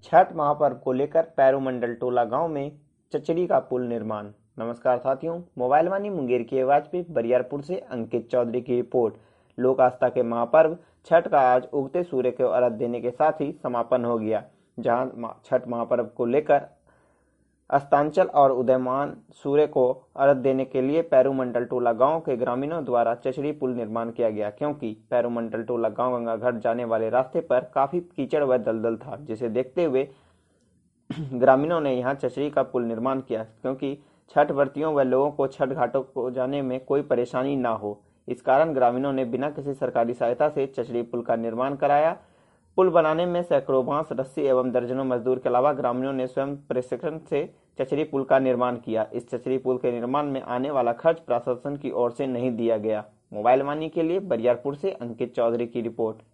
छठ महापर्व को लेकर पैरोमंडल टोला गांव में चचरी का पुल निर्माण। नमस्कार साथियों, मोबाइल वाणी मुंगेर की आवाज पे बरियारपुर से अंकित चौधरी की रिपोर्ट। लोक आस्था के महापर्व छठ का आज उगते सूर्य को अर्घ्य देने के साथ ही समापन हो गया। जहां छठ महापर्व को लेकर अस्तांचल और उदयमान सूर्य को अर्घ्य देने के लिए पैरोमंडल टोला गांव के ग्रामीणों द्वारा चचरी पुल निर्माण किया गया, क्योंकि पैरोमंडल टोला गांव गंगा घाट जाने वाले रास्ते पर काफी कीचड़ व दलदल था, जिसे देखते हुए ग्रामीणों ने यहां चचरी का पुल निर्माण किया, क्योंकि छठ व्रतियों व लोगों को छठ घाटों को जाने में कोई परेशानी न हो। इस कारण ग्रामीणों ने बिना किसी सरकारी सहायता से चचरी पुल का निर्माण कराया। पुल बनाने में सैकड़ों बांस, रस्सी एवं दर्जनों मजदूर के अलावा ग्रामीणों ने स्वयं प्रशिक्षण से चचरी पुल का निर्माण किया। इस चचरी पुल के निर्माण में आने वाला खर्च प्रशासन की ओर से नहीं दिया गया। मोबाइल वाणी के लिए बरियारपुर से अंकित चौधरी की रिपोर्ट।